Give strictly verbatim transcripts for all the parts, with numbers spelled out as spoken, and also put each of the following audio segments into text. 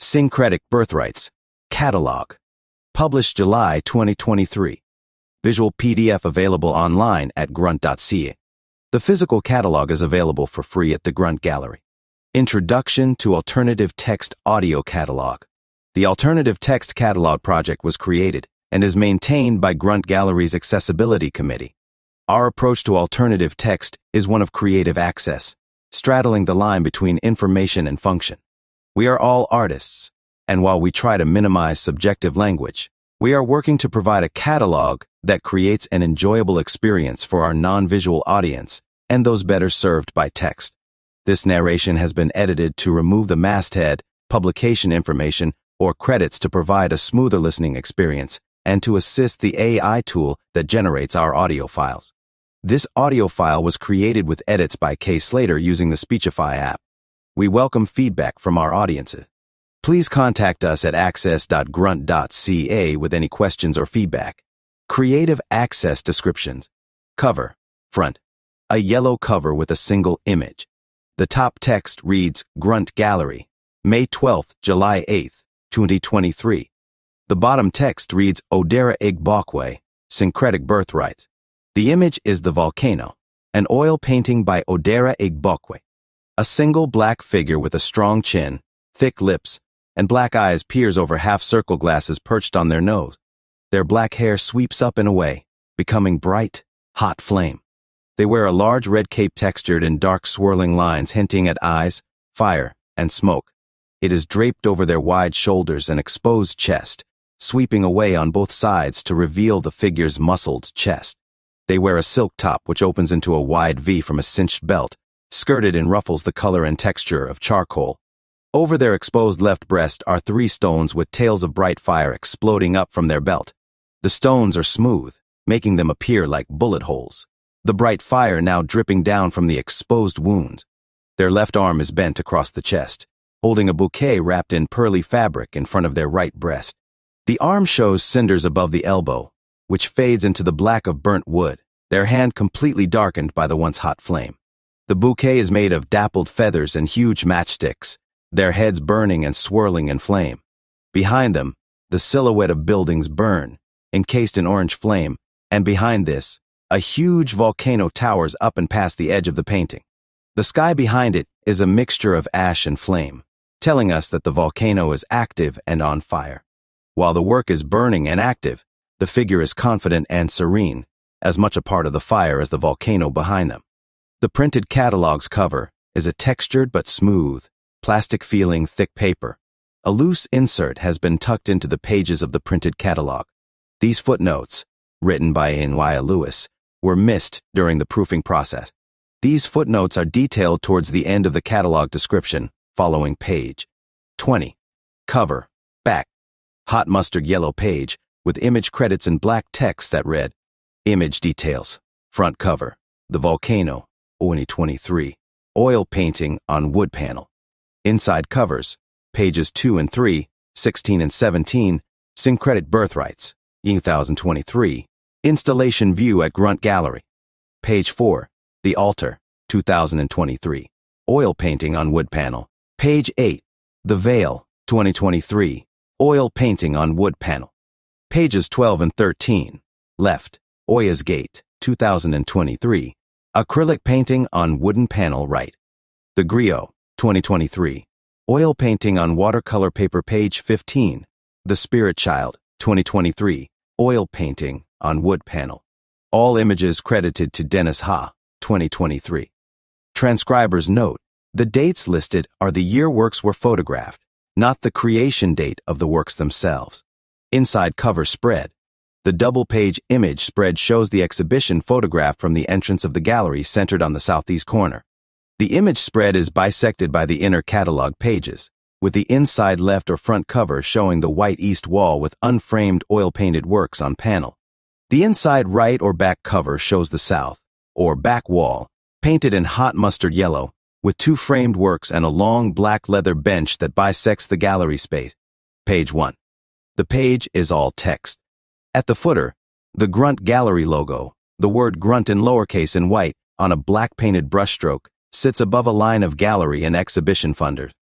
Syncretic Birthrights Catalog. Published July twenty twenty-three. Visual P D F available online at grunt dot c a. The physical catalog is available for free at the Grunt Gallery. Introduction to Alternative Text Audio Catalog. The Alternative Text Catalog project was created and is maintained by Grunt Gallery's Accessibility Committee. Our approach to alternative text is one of creative access, straddling the line between information and function. We are all artists, and while we try to minimize subjective language, we are working to provide a catalog that creates an enjoyable experience for our non-visual audience and those better served by text. This narration has been edited to remove the masthead, publication information, or credits to provide a smoother listening experience and to assist the A I tool that generates our audio files. This audio file was created with edits by Kay Slater using the Speechify app. We welcome feedback from our audiences. Please contact us at access dot grunt dot c a with any questions or feedback. Creative Access Descriptions. Cover. Front. A yellow cover with a single image. The top text reads Grunt Gallery, May twelfth, July eighth, twenty twenty-three. The bottom text reads Odera Igbokwe, Syncretic Birthrights. The image is the volcano, an oil painting by Odera Igbokwe. A single black figure with a strong chin, thick lips, and black eyes peers over half-circle glasses perched on their nose. Their black hair sweeps up and away, becoming bright, hot flame. They wear a large red cape textured in dark swirling lines hinting at eyes, fire, and smoke. It is draped over their wide shoulders and exposed chest, sweeping away on both sides to reveal the figure's muscled chest. They wear a silk top which opens into a wide V from a cinched belt, skirted and ruffles the color and texture of charcoal. Over their exposed left breast are three stones with tails of bright fire exploding up from their belt. The stones are smooth, making them appear like bullet holes, the bright fire now dripping down from the exposed wounds. Their left arm is bent across the chest, holding a bouquet wrapped in pearly fabric in front of their right breast. The arm shows cinders above the elbow, which fades into the black of burnt wood, their hand completely darkened by the once hot flame. The bouquet is made of dappled feathers and huge matchsticks, their heads burning and swirling in flame. Behind them, the silhouette of buildings burn, encased in orange flame, and behind this, a huge volcano towers up and past the edge of the painting. The sky behind it is a mixture of ash and flame, telling us that the volcano is active and on fire. While the work is burning and active, the figure is confident and serene, as much a part of the fire as the volcano behind them. The printed catalog's cover is a textured but smooth, plastic-feeling thick paper. A loose insert has been tucked into the pages of the printed catalog. These footnotes, written by Inwaya Lewis, were missed during the proofing process. These footnotes are detailed towards the end of the catalog description, following page twenty. Cover. Back. Hot mustard yellow page, with image credits in black text that read, Image details. Front cover. The volcano. twenty twenty-three. Oil painting on wood panel. Inside covers. Pages two and three, sixteen and seventeen. Syncretic Birthrights. two thousand twenty-three. Installation view at Grunt Gallery. Page four. The Altar. two thousand twenty-three. Oil painting on wood panel. Page eight. The Veil. twenty twenty-three. Oil painting on wood panel. Pages twelve and thirteen. Left. Oya's Gate. two thousand twenty-three. Acrylic painting on wooden panel right. The Griot. twenty twenty-three. Oil painting on watercolor paper page fifteen. The Spirit Child. twenty twenty-three. Oil painting on wood panel. All images credited to Dennis Ha. twenty twenty-three. Transcriber's note. The dates listed are the year works were photographed, not the creation date of the works themselves. Inside cover spread. The double-page image spread shows the exhibition photograph from the entrance of the gallery centered on the southeast corner. The image spread is bisected by the inner catalog pages, with the inside left or front cover showing the white east wall with unframed oil-painted works on panel. The inside right or back cover shows the south, or back wall, painted in hot mustard yellow, with two framed works and a long black leather bench that bisects the gallery space. Page one. The page is all text. At the footer, the Grunt Gallery logo, the word Grunt in lowercase in white, on a black painted brushstroke, sits above a line of gallery and exhibition funders.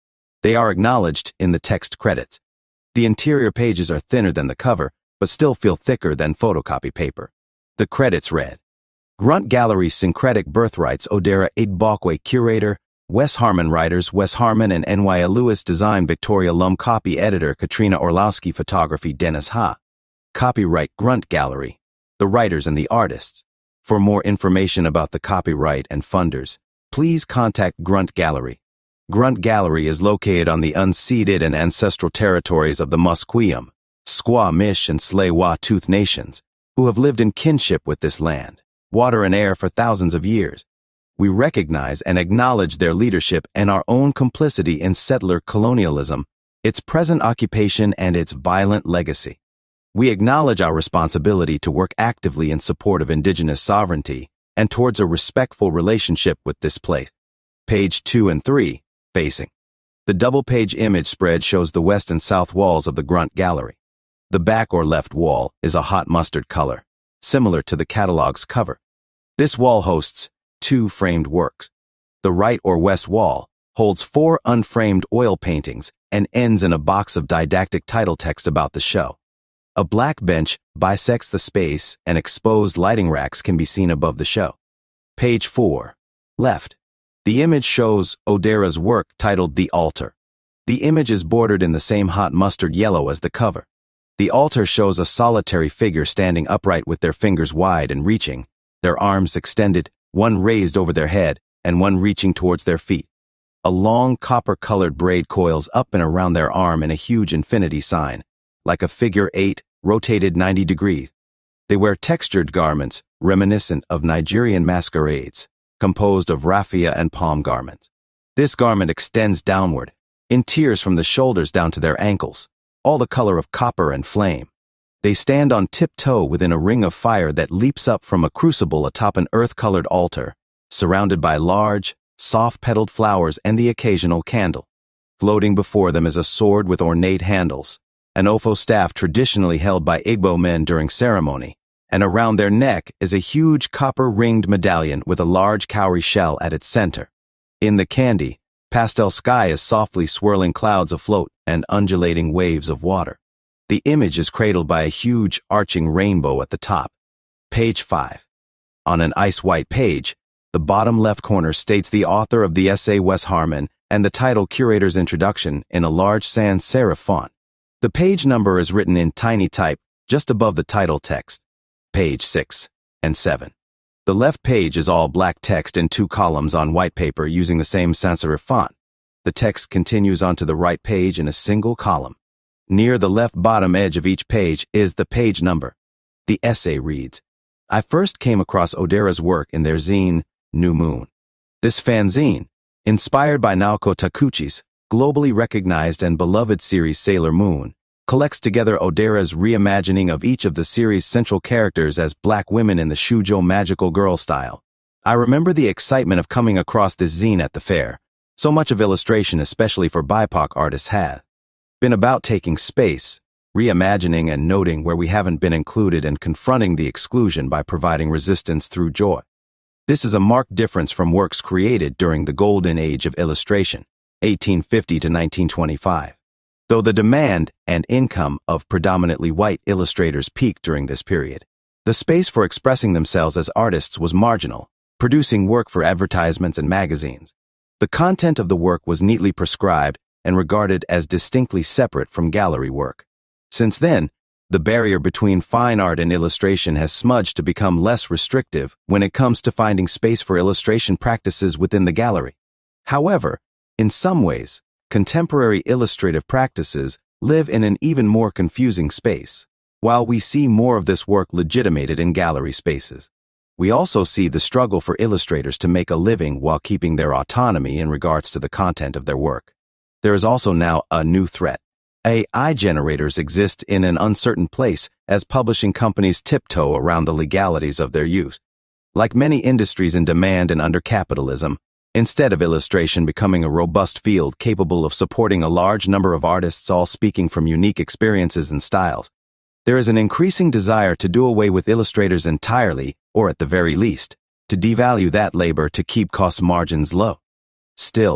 They are acknowledged in the text credits. The interior pages are thinner than the cover, but still feel thicker than photocopy paper. The credits read, Grunt Gallery Syncretic Birthrights Odera Igbokwe Curator, Wes Harman Writers Wes Harman and N Y A Lewis Design Victoria Lum Copy Editor Katrina Orlowski Photography Dennis Ha. Copyright Grunt Gallery. The writers and the artists. For more information about the copyright and funders, please contact Grunt Gallery. Grunt Gallery is located on the unceded and ancestral territories of the Musqueam, Squamish, and Tsleil-Waututh nations, who have lived in kinship with this land, water and air for thousands of years. We recognize and acknowledge their leadership and our own complicity in settler colonialism, its present occupation, and its violent legacy. We acknowledge our responsibility to work actively in support of indigenous sovereignty and towards a respectful relationship with this place. Page two and three, facing. The double-page image spread shows the west and south walls of the Grunt Gallery. The back or left wall is a hot mustard color, similar to the catalog's cover. This wall hosts two framed works. The right or west wall holds four unframed oil paintings and ends in a box of didactic title text about the show. A black bench bisects the space and exposed lighting racks can be seen above the show. Page four, left. The image shows Odera's work titled The Altar. The image is bordered in the same hot mustard yellow as the cover. The altar shows a solitary figure standing upright with their fingers wide and reaching, their arms extended, one raised over their head and one reaching towards their feet. A long copper-colored braid coils up and around their arm in a huge infinity sign, like a figure eight, rotated ninety degrees. They wear textured garments reminiscent of Nigerian masquerades, composed of raffia and palm garments. This garment extends downward, in tiers from the shoulders down to their ankles, all the color of copper and flame. They stand on tiptoe within a ring of fire that leaps up from a crucible atop an earth-colored altar, surrounded by large, soft-petaled flowers and the occasional candle. Floating before them is a sword with ornate handles, an ofo staff traditionally held by Igbo men during ceremony, and around their neck is a huge copper-ringed medallion with a large cowrie shell at its center. In the candy, pastel sky is softly swirling clouds afloat and undulating waves of water. The image is cradled by a huge, arching rainbow at the top. Page five. On an ice-white page, the bottom left corner states the author of the essay Wes Harman and the title Curator's Introduction in a large sans serif font. The page number is written in tiny type just above the title text. Page six and seven. The left page is all black text in two columns on white paper using the same sans serif font. The text continues onto the right page in a single column. Near the left bottom edge of each page is the page number. The essay reads, I first came across Odera's work in their zine, New Moon. This fanzine, inspired by Naoko Takeuchi's globally recognized and beloved series Sailor Moon, collects together Odera's reimagining of each of the series' central characters as black women in the shoujo magical girl style. I remember the excitement of coming across this zine at the fair. So much of illustration, especially for B I P O C artists, has been about taking space, reimagining and noting where we haven't been included, and confronting the exclusion by providing resistance through joy. This is a marked difference from works created during the golden age of illustration, eighteen fifty to nineteen twenty-five. Though the demand and income of predominantly white illustrators peaked during this period, the space for expressing themselves as artists was marginal, producing work for advertisements and magazines. The content of the work was neatly prescribed and regarded as distinctly separate from gallery work. Since then, the barrier between fine art and illustration has smudged to become less restrictive when it comes to finding space for illustration practices within the gallery. However, in some ways, contemporary illustrative practices live in an even more confusing space. While we see more of this work legitimated in gallery spaces, we also see the struggle for illustrators to make a living while keeping their autonomy in regards to the content of their work. There is also now a new threat. A I generators exist in an uncertain place as publishing companies tiptoe around the legalities of their use. Like many industries in demand and under capitalism, instead of illustration becoming a robust field capable of supporting a large number of artists all speaking from unique experiences and styles, there is an increasing desire to do away with illustrators entirely, or at the very least, to devalue that labor to keep cost margins low. Still,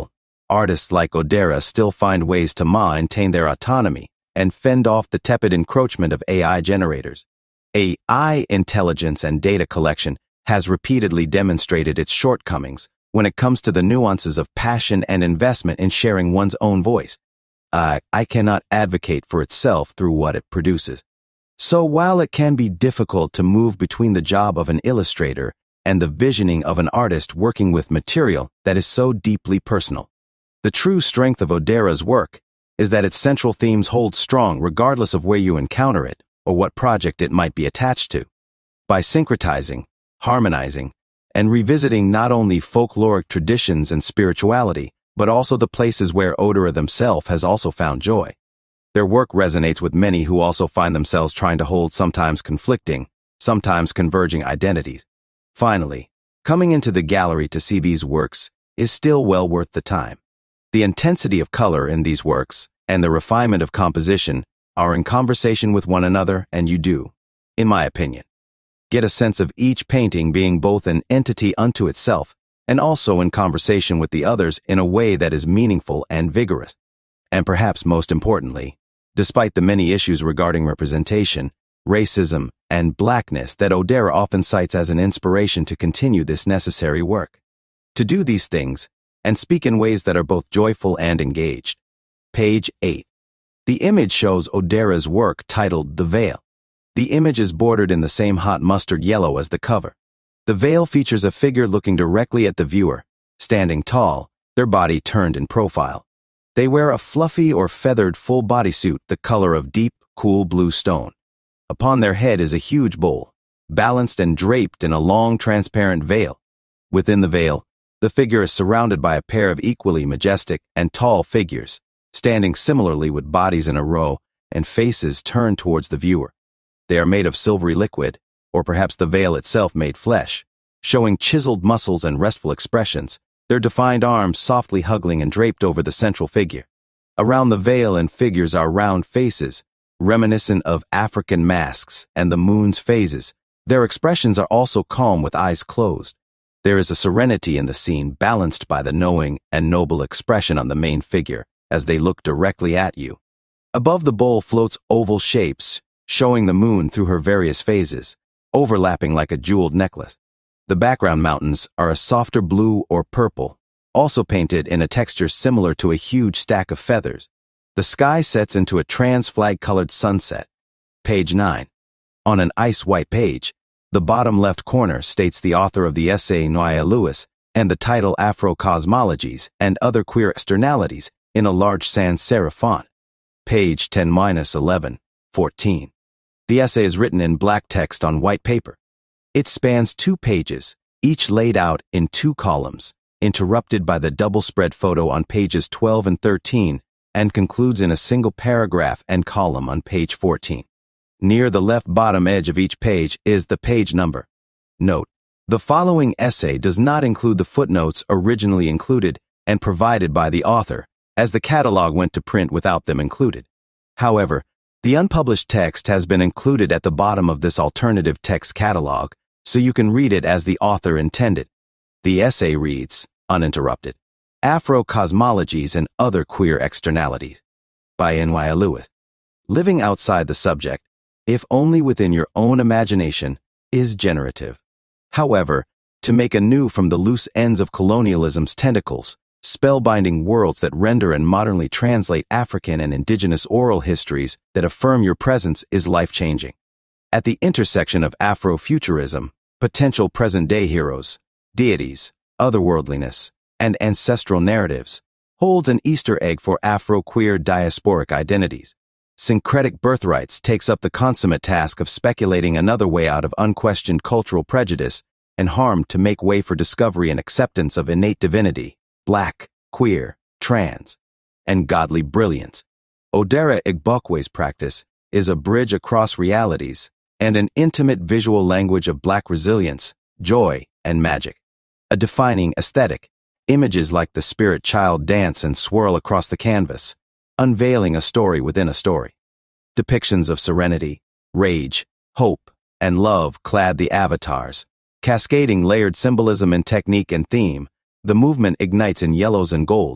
artists like Odera still find ways to maintain their autonomy and fend off the tepid encroachment of A I generators. A I intelligence and data collection has repeatedly demonstrated its shortcomings when it comes to the nuances of passion and investment in sharing one's own voice. Uh, I cannot advocate for itself through what it produces. So while it can be difficult to move between the job of an illustrator and the visioning of an artist working with material that is so deeply personal, the true strength of Odera's work is that its central themes hold strong regardless of where you encounter it or what project it might be attached to. By syncretizing, harmonizing, and revisiting not only folkloric traditions and spirituality, but also the places where Odera themselves has also found joy, their work resonates with many who also find themselves trying to hold sometimes conflicting, sometimes converging identities. Finally, coming into the gallery to see these works is still well worth the time. The intensity of color in these works and the refinement of composition are in conversation with one another, and you do, in my opinion, get a sense of each painting being both an entity unto itself and also in conversation with the others in a way that is meaningful and vigorous. And perhaps most importantly, despite the many issues regarding representation, racism, and blackness that Odera often cites as an inspiration to continue this necessary work. To do these things, and speak in ways that are both joyful and engaged. Page eight. The image shows Odera's work titled The Veil. The image is bordered in the same hot mustard yellow as the cover. The veil features a figure looking directly at the viewer, standing tall, their body turned in profile. They wear a fluffy or feathered full bodysuit the color of deep, cool blue stone. Upon their head is a huge bowl, balanced and draped in a long, transparent veil. Within the veil, the figure is surrounded by a pair of equally majestic and tall figures, standing similarly with bodies in a row and faces turned towards the viewer. They are made of silvery liquid, or perhaps the veil itself made flesh, showing chiseled muscles and restful expressions, their defined arms softly hugging and draped over the central figure. Around the veil and figures are round faces, reminiscent of African masks and the moon's phases. Their expressions are also calm with eyes closed. There is a serenity in the scene balanced by the knowing and noble expression on the main figure as they look directly at you. Above the bowl floats oval shapes, showing the moon through her various phases, overlapping like a jeweled necklace. The background mountains are a softer blue or purple, also painted in a texture similar to a huge stack of feathers. The sky sets into a trans-flag-colored sunset. Page nine. On an ice-white page, the bottom left corner states the author of the essay Noia Lewis and the title Afro-Cosmologies and Other Queer Externalities in a large sans serif font. Page ten eleven, fourteen. The essay is written in black text on white paper. It spans two pages, each laid out in two columns, interrupted by the double-spread photo on pages twelve and thirteen, and concludes in a single paragraph and column on page fourteen. Near the left bottom edge of each page is the page number. Note: the following essay does not include the footnotes originally included and provided by the author, as the catalog went to print without them included. However, the unpublished text has been included at the bottom of this alternative text catalog, so you can read it as the author intended. The essay reads, uninterrupted, Afro-Cosmologies and Other Queer Externalities, by Noia Lewis. Living outside the subject, if only within your own imagination, is generative. However, to make anew from the loose ends of colonialism's tentacles, spellbinding worlds that render and modernly translate African and indigenous oral histories that affirm your presence is life-changing. At the intersection of Afrofuturism, potential present-day heroes, deities, otherworldliness, and ancestral narratives, holds an Easter egg for Afro-queer diasporic identities. Syncretic Birthrights takes up the consummate task of speculating another way out of unquestioned cultural prejudice and harm to make way for discovery and acceptance of innate divinity, black, queer, trans, and godly brilliance. Odera Igbokwe's practice is a bridge across realities and an intimate visual language of black resilience, joy, and magic. A defining aesthetic, images like the spirit child dance and swirl across the canvas, unveiling a story within a story. Depictions of serenity, rage, hope, and love clad the avatars, cascading layered symbolism in technique and theme. The movement ignites in yellows and golds,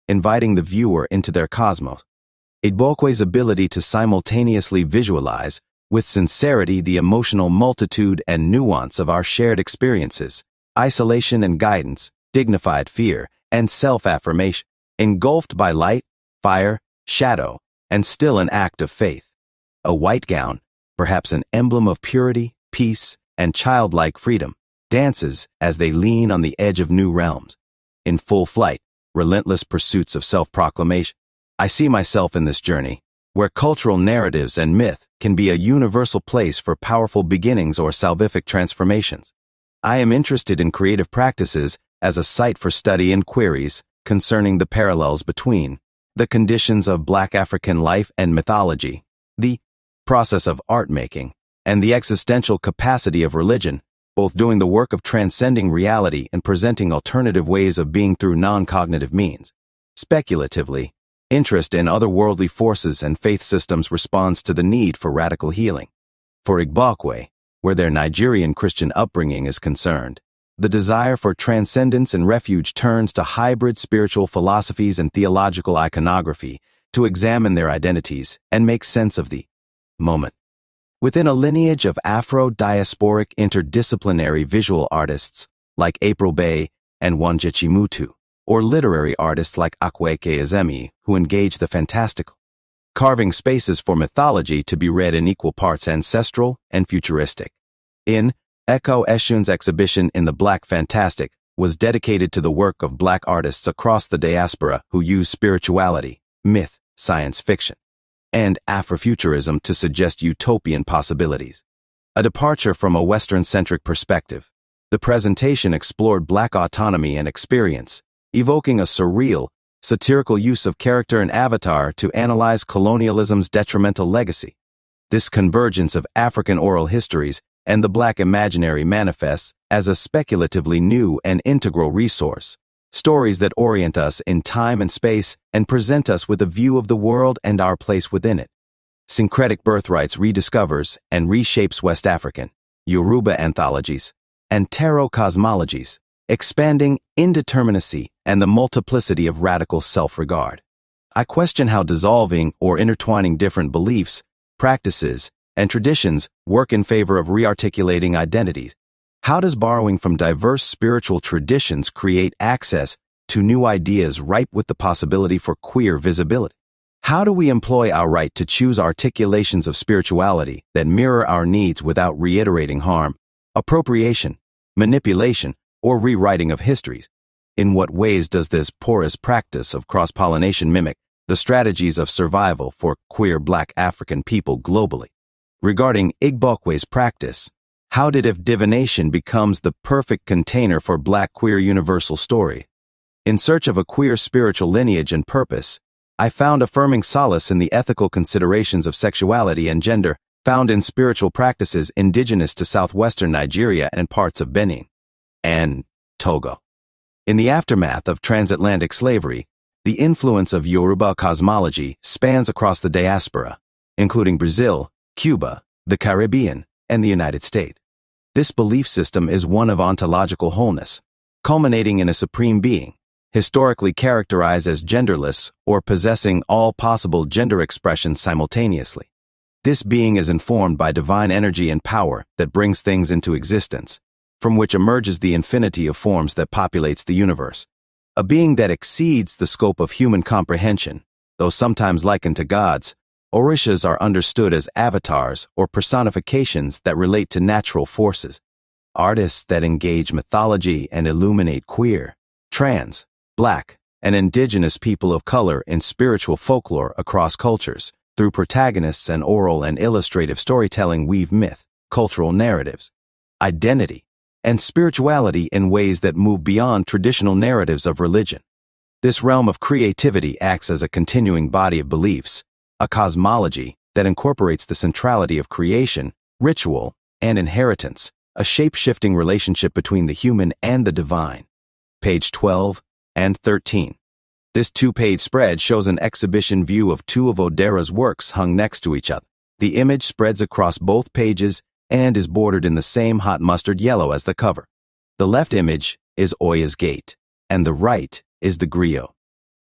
inviting the viewer into their cosmos. Igbokwe's ability to simultaneously visualize, with sincerity, the emotional multitude and nuance of our shared experiences, isolation and guidance, dignified fear, and self-affirmation, engulfed by light, fire, shadow, and still an act of faith. A white gown, perhaps an emblem of purity, peace, and childlike freedom, dances as they lean on the edge of new realms. In full flight, relentless pursuits of self-proclamation, I see myself in this journey, where cultural narratives and myth can be a universal place for powerful beginnings or salvific transformations. I am interested in creative practices as a site for study and queries concerning the parallels between the conditions of Black African life and mythology, the process of art making, and the existential capacity of religion, both doing the work of transcending reality and presenting alternative ways of being through non-cognitive means. Speculatively, interest in otherworldly forces and faith systems responds to the need for radical healing. For Igbokwe, where their Nigerian Christian upbringing is concerned, the desire for transcendence and refuge turns to hybrid spiritual philosophies and theological iconography to examine their identities and make sense of the moment. Within a lineage of Afro-diasporic interdisciplinary visual artists like April Bay and Wangechi Mutu, or literary artists like Akweke Azemi who engage the fantastical, carving spaces for mythology to be read in equal parts ancestral and futuristic. In Echo Eshun's exhibition in the Black Fantastic was dedicated to the work of Black artists across the diaspora who use spirituality, myth, science fiction, and Afrofuturism to suggest utopian possibilities. A departure from a Western-centric perspective, the presentation explored Black autonomy and experience, evoking a surreal, satirical use of character and avatar to analyze colonialism's detrimental legacy. This convergence of African oral histories and the Black imaginary manifests as a speculatively new and integral resource, stories that orient us in time and space and present us with a view of the world and our place within it. Syncretic Birthrights rediscovers and reshapes West African, Yoruba anthologies, and tarot cosmologies, expanding indeterminacy and the multiplicity of radical self-regard. I question how dissolving or intertwining different beliefs, practices, and traditions work in favor of rearticulating identities. How does borrowing from diverse spiritual traditions create access to new ideas ripe with the possibility for queer visibility? How do we employ our right to choose articulations of spirituality that mirror our needs without reiterating harm, appropriation, manipulation, or rewriting of histories? In what ways does this porous practice of cross-pollination mimic the strategies of survival for queer Black African people globally? Regarding Igbokwe's practice, how did if divination becomes the perfect container for Black queer universal story? In search of a queer spiritual lineage and purpose, I found affirming solace in the ethical considerations of sexuality and gender found in spiritual practices indigenous to southwestern Nigeria and parts of Benin and Togo. In the aftermath of transatlantic slavery, the influence of Yoruba cosmology spans across the diaspora, including Brazil, Cuba, the Caribbean, and the United States. This belief system is one of ontological wholeness, culminating in a supreme being, historically characterized as genderless or possessing all possible gender expressions simultaneously. This being is informed by divine energy and power that brings things into existence, from which emerges the infinity of forms that populates the universe. A being that exceeds the scope of human comprehension, though sometimes likened to gods. Orishas are understood as avatars or personifications that relate to natural forces, artists that engage mythology and illuminate queer, trans, Black, and indigenous people of color in spiritual folklore across cultures. Through protagonists and oral and illustrative storytelling weave myth, cultural narratives, identity, and spirituality in ways that move beyond traditional narratives of religion. This realm of creativity acts as a continuing body of beliefs, a cosmology that incorporates the centrality of creation, ritual, and inheritance, a shape-shifting relationship between the human and the divine. Page twelve and thirteen. This two-page spread shows an exhibition view of two of Odera's works hung next to each other. The image spreads across both pages and is bordered in the same hot mustard yellow as the cover. The left image is Oya's Gate, and the right is the griot.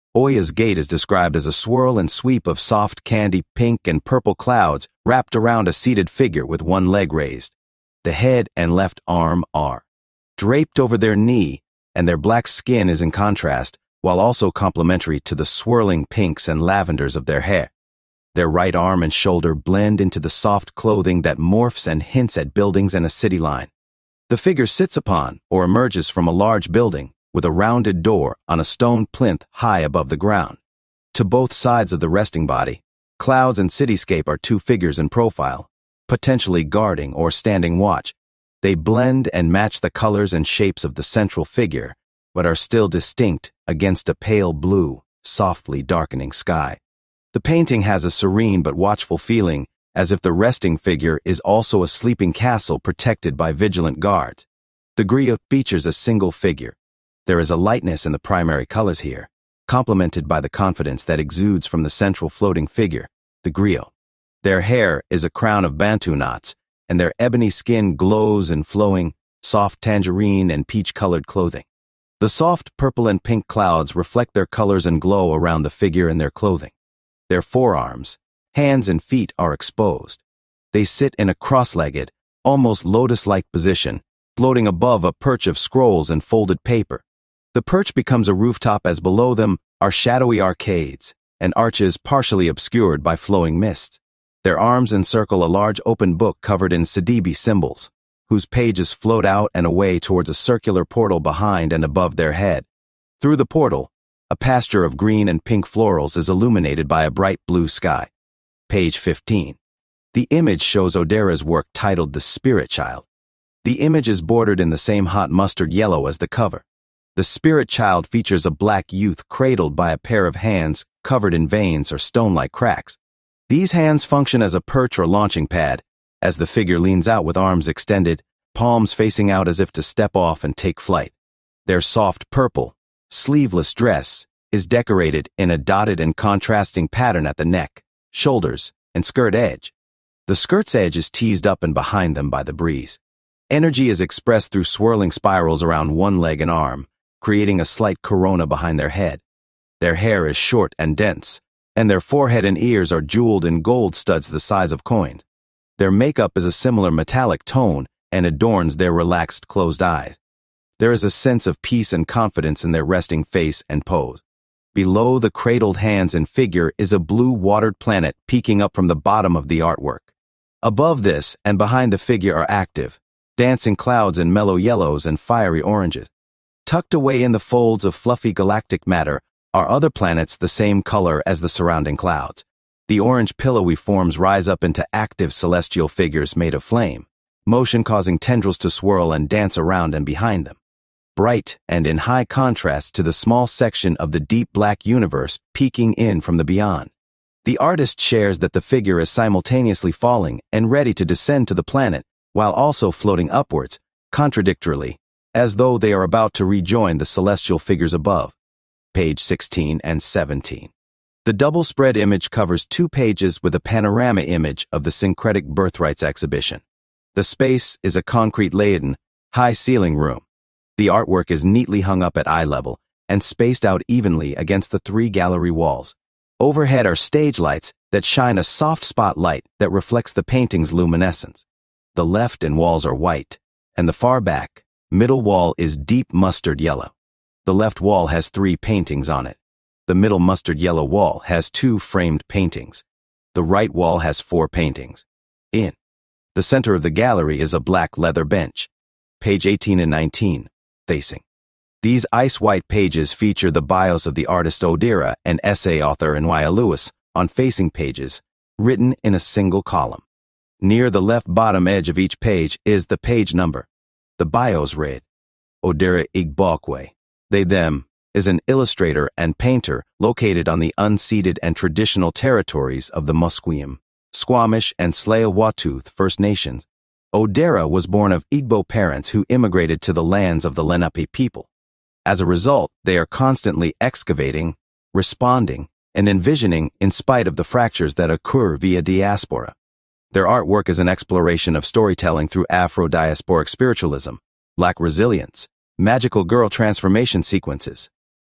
Oya's gate is described as a swirl and sweep of soft candy pink and purple clouds wrapped around a seated figure with one leg raised. The head and left arm are draped over their knee, and their black skin is in contrast, while also complementary to the swirling pinks and lavenders of their hair. Their right arm and shoulder blend into the soft clothing that morphs and hints at buildings and a city line. The figure sits upon or emerges from a large building with a rounded door on a stone plinth high above the ground. To both sides of the resting body, clouds and cityscape are two figures in profile, potentially guarding or standing watch. They blend and match the colors and shapes of the central figure, but are still distinct against a pale blue, softly darkening sky. The painting has a serene but watchful feeling, as if the resting figure is also a sleeping castle protected by vigilant guards. The griot features a single figure. There is a lightness in the primary colors here, complemented by the confidence that exudes from the central floating figure, the griot. Their hair is a crown of bantu knots, and their ebony skin glows in flowing, soft tangerine and peach-colored clothing. The soft purple and pink clouds reflect their colors and glow around the figure and their clothing. Their forearms, hands, and feet are exposed. They sit in a cross-legged, almost lotus-like position, floating above a perch of scrolls and folded paper. The perch becomes a rooftop as below them are shadowy arcades and arches partially obscured by flowing mists. Their arms encircle a large open book covered in Sidibe symbols, whose pages float out and away towards a circular portal behind and above their head. Through the portal, a pasture of green and pink florals is illuminated by a bright blue sky. Page fifteen. The image shows Odera's work titled The Spirit Child. The image is bordered in the same hot mustard yellow as the cover. The Spirit Child features a black youth cradled by a pair of hands covered in veins or stone-like cracks. These hands function as a perch or launching pad, as the figure leans out with arms extended, palms facing out as if to step off and take flight. Their soft purple, sleeveless dress is decorated in a dotted and contrasting pattern at the neck, shoulders, and skirt edge. The skirt's edge is teased up and behind them by the breeze. Energy is expressed through swirling spirals around one leg and arm, creating a slight corona behind their head. Their hair is short and dense, and their forehead and ears are jeweled in gold studs the size of coins. Their makeup is a similar metallic tone and adorns their relaxed, closed eyes. There is a sense of peace and confidence in their resting face and pose. Below the cradled hands and figure is a blue watered planet peeking up from the bottom of the artwork. Above this and behind the figure are active, dancing clouds in mellow yellows and fiery oranges. Tucked away in the folds of fluffy galactic matter are other planets the same color as the surrounding clouds. The orange pillowy forms rise up into active celestial figures made of flame, motion causing tendrils to swirl and dance around and behind them. Bright and in high contrast to the small section of the deep black universe peeking in from the beyond. The artist shares that the figure is simultaneously falling and ready to descend to the planet, while also floating upwards, contradictorily, as though they are about to rejoin the celestial figures above. Page sixteen and seventeen. The double-spread image covers two pages with a panorama image of the Syncretic Birthrights exhibition. The space is a concrete-laden, high-ceiling room. The artwork is neatly hung up at eye level and spaced out evenly against the three gallery walls. Overhead are stage lights that shine a soft spotlight that reflects the painting's luminescence. The left and walls are white, and the far back, middle wall is deep mustard yellow. The left wall has three paintings on it. The middle mustard yellow wall has two framed paintings. The right wall has four paintings. In the center of the gallery is a black leather bench. Page eighteen and nineteen, facing. These ice-white pages feature the bios of the artist Odera and essay author Nwaya Lewis on facing pages, written in a single column. Near the left bottom edge of each page is the page number. The bios read, Odera Igbokwe, they them, is an illustrator and painter located on the unceded and traditional territories of the Musqueam, Squamish, and Tsleil-Waututh First Nations. Odera was born of Igbo parents who immigrated to the lands of the Lenape people. As a result, they are constantly excavating, responding, and envisioning in spite of the fractures that occur via diaspora. Their artwork is an exploration of storytelling through Afro-diasporic spiritualism, Black resilience, magical girl transformation sequences,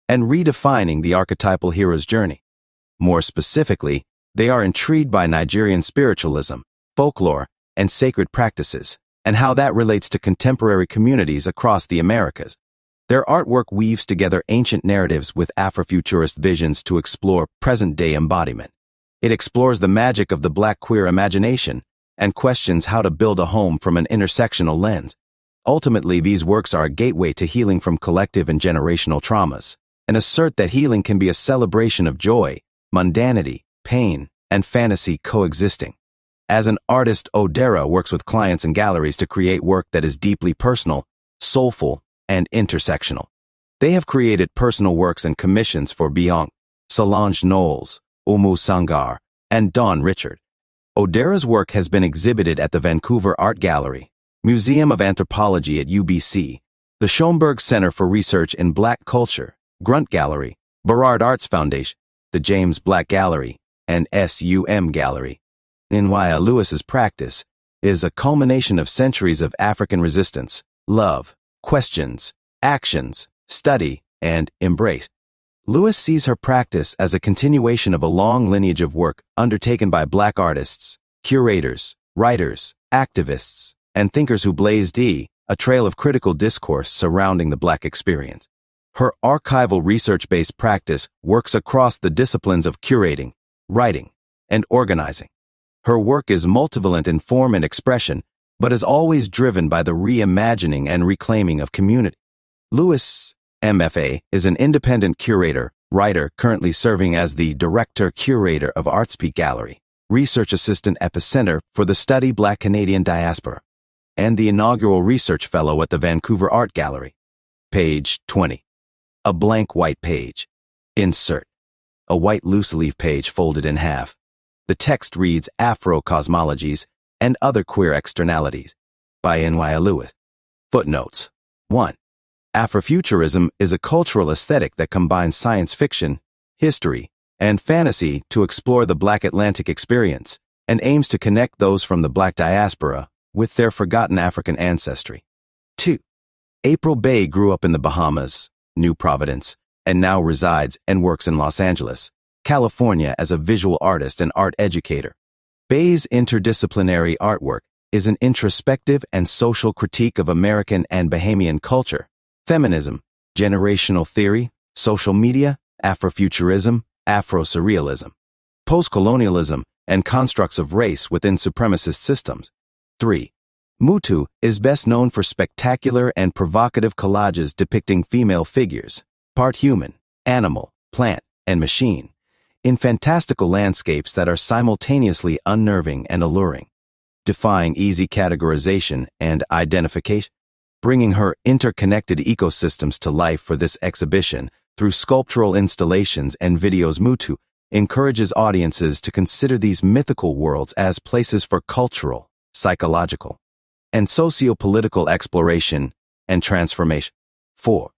and redefining the archetypal hero's journey. More specifically, they are intrigued by Nigerian spiritualism, folklore, and sacred practices, and how that relates to contemporary communities across the Americas. Their artwork weaves together ancient narratives with Afrofuturist visions to explore present-day embodiment. It explores the magic of the Black queer imagination and questions how to build a home from an intersectional lens. Ultimately, these works are a gateway to healing from collective and generational traumas, and assert that healing can be a celebration of joy, mundanity, pain, and fantasy coexisting. As an artist, Odera works with clients and galleries to create work that is deeply personal, soulful, and intersectional. They have created personal works and commissions for Bianc, Solange Knowles, Umu Sangar, and Dawn Richard. Odera's work has been exhibited at the Vancouver Art Gallery, Museum of Anthropology at U B C, the Schomburg Center for Research in Black Culture, Grunt Gallery, Burrard Arts Foundation, the James Black Gallery, and S U M Gallery. Inwaya Lewis's practice is a culmination of centuries of African resistance, love, questions, actions, study, and embrace. Lewis sees her practice as a continuation of a long lineage of work undertaken by Black artists, curators, writers, activists, and thinkers who blazed a trail of critical discourse surrounding the Black experience. Her archival research-based practice works across the disciplines of curating, writing, and organizing. Her work is multivalent in form and expression, but is always driven by the reimagining and reclaiming of community. Lewis, M F A, is an independent curator, writer currently serving as the Director-Curator of Artspeak Gallery, Research Assistant at the Center for the Study Black Canadian Diaspora, and the inaugural Research Fellow at the Vancouver Art Gallery. Page twenty. A blank white page. Insert. A white loose-leaf page folded in half. The text reads Afro-Cosmologies and Other Queer Externalities by Inwaya Lewis. Footnotes. one. Afrofuturism is a cultural aesthetic that combines science fiction, history, and fantasy to explore the Black Atlantic experience and aims to connect those from the Black diaspora with their forgotten African ancestry. two. April Bay grew up in the Bahamas, New Providence, and now resides and works in Los Angeles, California as a visual artist and art educator. Bay's interdisciplinary artwork is an introspective and social critique of American and Bahamian culture, feminism, generational theory, social media, Afrofuturism, Afro-surrealism, post-colonialism, and constructs of race within supremacist systems. three. Mutu is best known for spectacular and provocative collages depicting female figures, part human, animal, plant, and machine, in fantastical landscapes that are simultaneously unnerving and alluring, defying easy categorization and identification. Bringing her interconnected ecosystems to life for this exhibition through sculptural installations and videos, Mutu encourages audiences to consider these mythical worlds as places for cultural, psychological, and socio-political exploration and transformation. four.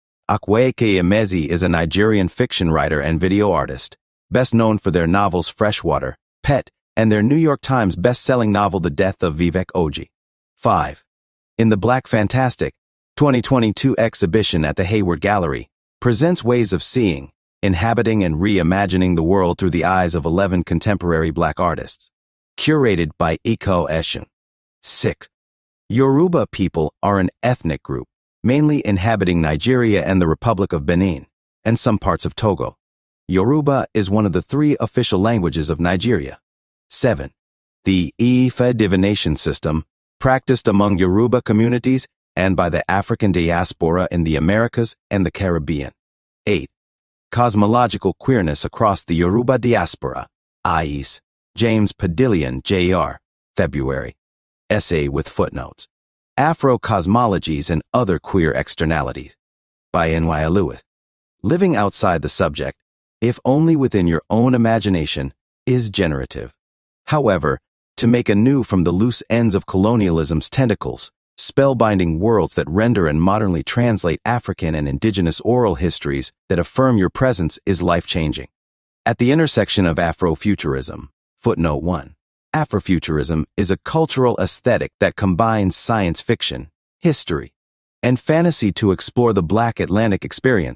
Akweke Emezi is a Nigerian fiction writer and video artist, best known for their novels Freshwater, Pet, and their New York Times best-selling novel The Death of Vivek Oji. five. In the Black Fantastic, twenty twenty-two exhibition at the Hayward Gallery, presents ways of seeing, inhabiting and reimagining the world through the eyes of eleven contemporary Black artists. Curated by Iko Eshun. six. Yoruba people are an ethnic group, mainly inhabiting Nigeria and the Republic of Benin, and some parts of Togo. Yoruba is one of the three official languages of Nigeria. seven. The Ifa divination system, practiced among Yoruba communities and by the African diaspora in the Americas and the Caribbean. eight. Cosmological queerness across the Yoruba diaspora. I E S. James Padillion, J R February. Essay with footnotes. Afro-Cosmologies and Other Queer Externalities by Inwaya Lewis. Living outside the subject, if only within your own imagination, is generative. However, to make anew from the loose ends of colonialism's tentacles, spellbinding worlds that render and modernly translate African and indigenous oral histories that affirm your presence is life-changing. At the intersection of Afrofuturism, footnote one, Afrofuturism is a cultural aesthetic that combines science fiction, history, and fantasy to explore the Black Atlantic experience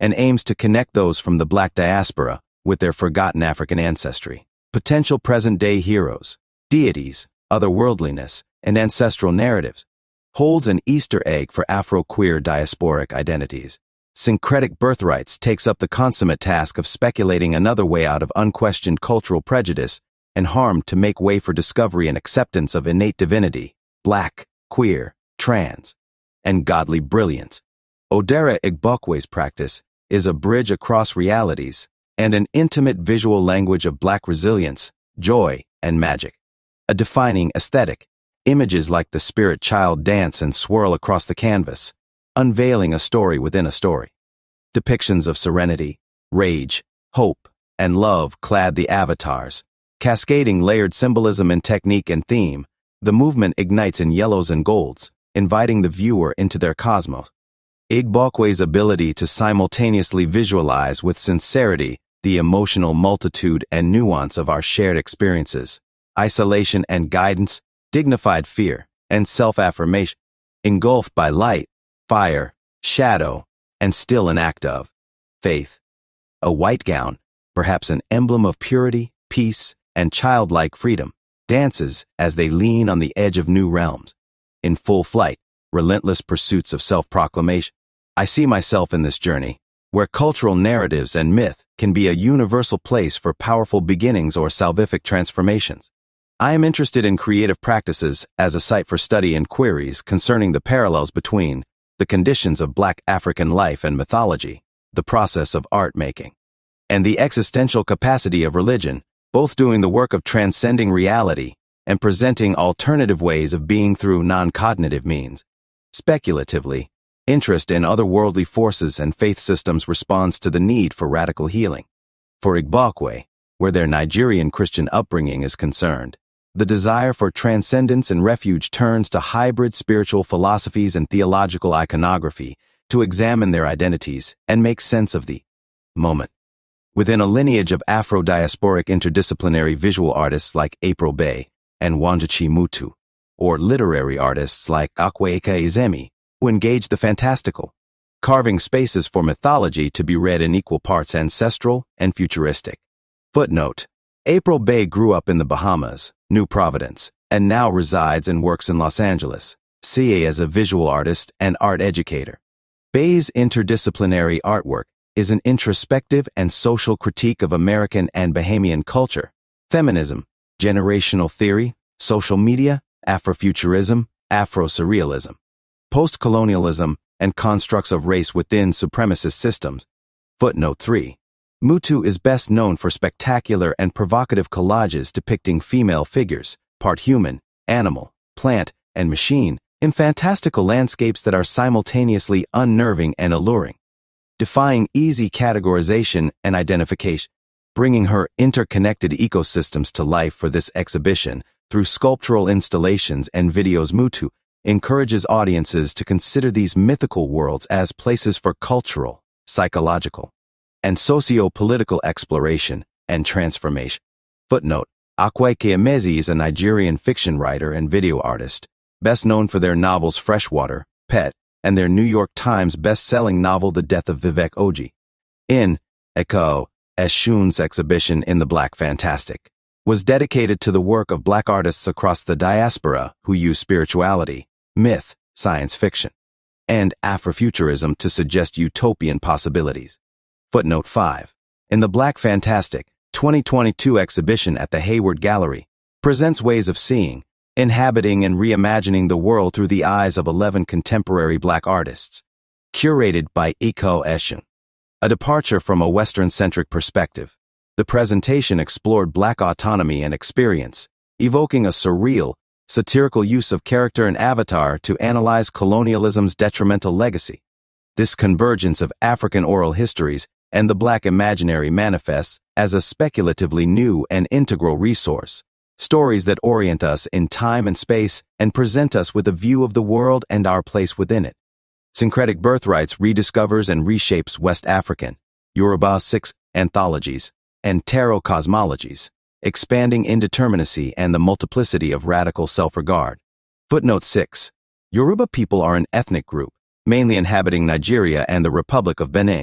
and aims to connect those from the Black diaspora with their forgotten African ancestry. Potential present-day heroes, deities, otherworldliness, and ancestral narratives. Holds an Easter egg for Afro-queer diasporic identities. Syncretic Birthrights takes up the consummate task of speculating another way out of unquestioned cultural prejudice and harm to make way for discovery and acceptance of innate divinity, black, queer, trans, and godly brilliance. Odera Igbokwe's practice is a bridge across realities and an intimate visual language of black resilience, joy, and magic. A defining aesthetic. Images like the spirit child dance and swirl across the canvas, unveiling a story within a story. Depictions of serenity, rage, hope, and love clad the avatars. Cascading layered symbolism in technique and theme, the movement ignites in yellows and golds, inviting the viewer into their cosmos. Igbokwe's ability to simultaneously visualize with sincerity the emotional multitude and nuance of our shared experiences, isolation and guidance, dignified fear, and self-affirmation, engulfed by light, fire, shadow, and still an act of faith. A white gown, perhaps an emblem of purity, peace, and childlike freedom, dances as they lean on the edge of new realms. In full flight, relentless pursuits of self-proclamation. I see myself in this journey, where cultural narratives and myth can be a universal place for powerful beginnings or salvific transformations. I am interested in creative practices as a site for study and queries concerning the parallels between the conditions of Black African life and mythology, the process of art making, and the existential capacity of religion, both doing the work of transcending reality and presenting alternative ways of being through non-cognitive means. Speculatively, interest in otherworldly forces and faith systems responds to the need for radical healing. For Igbokwe, where their Nigerian Christian upbringing is concerned, the desire for transcendence and refuge turns to hybrid spiritual philosophies and theological iconography to examine their identities and make sense of the moment. Within a lineage of Afro-diasporic interdisciplinary visual artists like April Bey and Wanjichi Mutu, or literary artists like Akwaeke Izemi, who engage the fantastical, carving spaces for mythology to be read in equal parts ancestral and futuristic. Footnote: April Bey grew up in the Bahamas, New Providence, and now resides and works in Los Angeles, C A as a visual artist and art educator. Bey's interdisciplinary artwork is an introspective and social critique of American and Bahamian culture, feminism, generational theory, social media, Afrofuturism, Afro-surrealism, post-colonialism, and constructs of race within supremacist systems. Footnote three. Mutu is best known for spectacular and provocative collages depicting female figures, part human, animal, plant, and machine, in fantastical landscapes that are simultaneously unnerving and alluring, defying easy categorization and identification. Bringing her interconnected ecosystems to life for this exhibition through sculptural installations and videos, Mutu encourages audiences to consider these mythical worlds as places for cultural, psychological, and socio-political exploration and transformation. Footnote: Akwaeke Emezi is a Nigerian fiction writer and video artist, best known for their novels Freshwater, Pet, and their New York Times best-selling novel The Death of Vivek Oji. In Eko, Eshun's exhibition in the Black Fantastic was dedicated to the work of Black artists across the diaspora who use spirituality, myth, science fiction, and Afrofuturism to suggest utopian possibilities. Footnote five. In the Black Fantastic twenty twenty-two exhibition at the Hayward Gallery presents ways of seeing, inhabiting and reimagining the world through the eyes of eleven contemporary Black artists, curated by Eko Eshun. A departure from a Western-centric perspective, the presentation explored Black autonomy and experience, evoking a surreal, satirical use of character and avatar to analyze colonialism's detrimental legacy. This convergence of African oral histories and the Black imaginary manifests as a speculatively new and integral resource, stories that orient us in time and space and present us with a view of the world and our place within it. Syncretic Birthrights rediscovers and reshapes West African, Yoruba six anthologies, and tarot cosmologies, expanding indeterminacy and the multiplicity of radical self-regard. Footnote six. Yoruba people are an ethnic group, mainly inhabiting Nigeria and the Republic of Benin,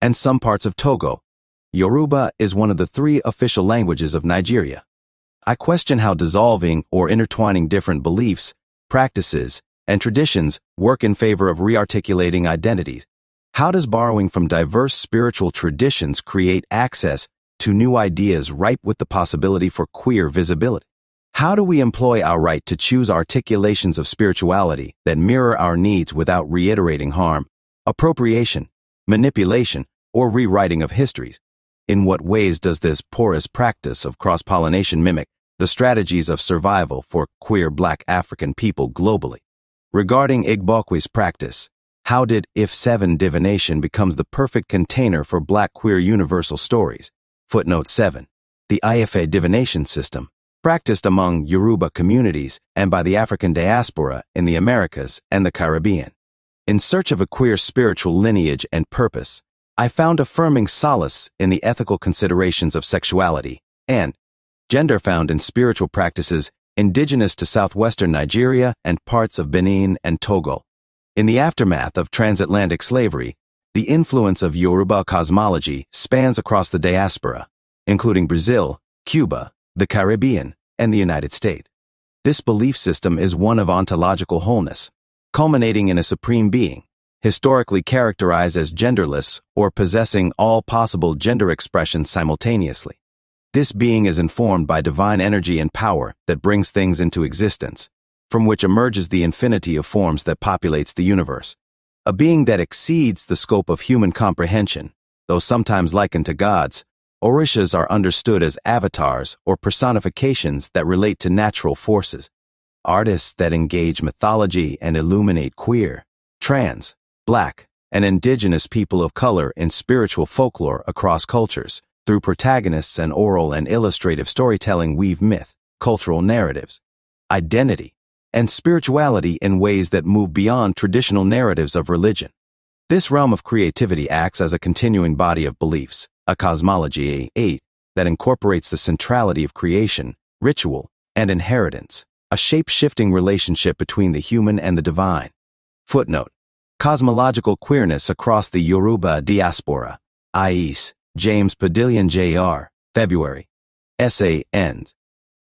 and some parts of Togo. Yoruba is one of the three official languages of Nigeria. I question how dissolving or intertwining different beliefs, practices, and traditions work in favor of rearticulating identities. How does borrowing from diverse spiritual traditions create access to new ideas ripe with the possibility for queer visibility? How do we employ our right to choose articulations of spirituality that mirror our needs without reiterating harm, appropriation, manipulation, or rewriting of histories? In what ways does this porous practice of cross-pollination mimic the strategies of survival for queer Black African people globally? Regarding Igbokwe's practice, how did If seven divination becomes the perfect container for Black queer universal stories? Footnote seven. The Ife divination system, practiced among Yoruba communities and by the African diaspora in the Americas and the Caribbean. In search of a queer spiritual lineage and purpose, I found affirming solace in the ethical considerations of sexuality and gender found in spiritual practices indigenous to southwestern Nigeria and parts of Benin and Togo. In the aftermath of transatlantic slavery, the influence of Yoruba cosmology spans across the diaspora, including Brazil, Cuba, the Caribbean, and the United States. This belief system is one of ontological wholeness, culminating in a supreme being, historically characterized as genderless or possessing all possible gender expressions simultaneously. This being is informed by divine energy and power that brings things into existence, from which emerges the infinity of forms that populates the universe. A being that exceeds the scope of human comprehension, though sometimes likened to gods. Orishas are understood as avatars or personifications that relate to natural forces, artists that engage mythology and illuminate queer, trans, Black, and indigenous people of color in spiritual folklore across cultures. Through protagonists and oral and illustrative storytelling weave myth, cultural narratives, identity, and spirituality in ways that move beyond traditional narratives of religion. This realm of creativity acts as a continuing body of beliefs, a cosmology eight, that incorporates the centrality of creation, ritual, and inheritance, a shape-shifting relationship between the human and the divine. Footnote. Cosmological queerness across the Yoruba diaspora. I E S. James Padillion J R February. Essay ends.